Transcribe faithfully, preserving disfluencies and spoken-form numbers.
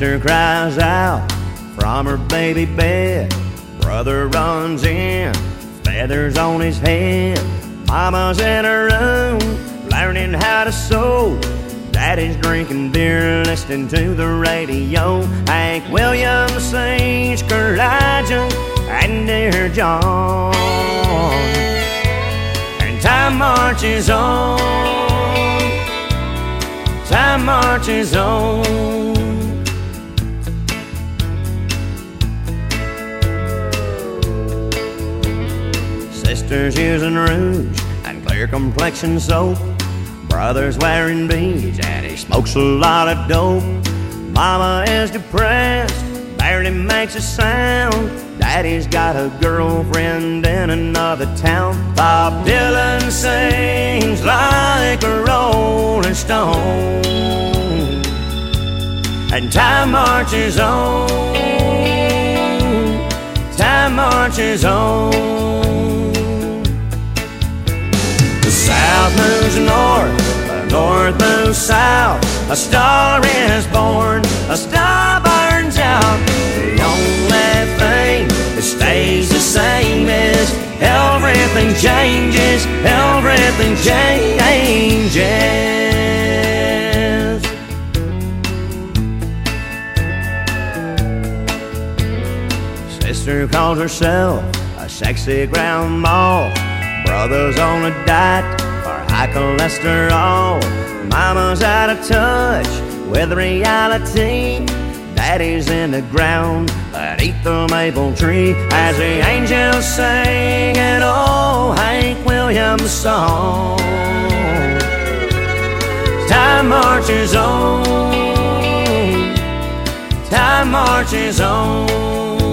Sister cries out from her baby bed. Brother runs in, feathers on his head. Mama's in her room, learning how to sew. Daddy's drinking beer, listening to the radio. Hank Williams sings Kalijah and Dear John. And time marches on, time marches on. Sister's using rouge and clear complexion soap. Brother's wearing beads and he smokes a lot of dope. Mama is depressed, barely makes a sound. Daddy's got a girlfriend in another town. Bob Dylan sings like a rolling stone. And time marches on, time marches on. The South moves north, the North moves south. A star is born, a star burns out. The only thing that stays the same is everything changes, everything changes. Sister calls herself a sexy grandma. Brother's on a diet for high cholesterol. Mama's out of touch with reality. Daddy's in the ground beneath the maple tree as the angels sing an old Hank Williams song. Time marches on, time marches on.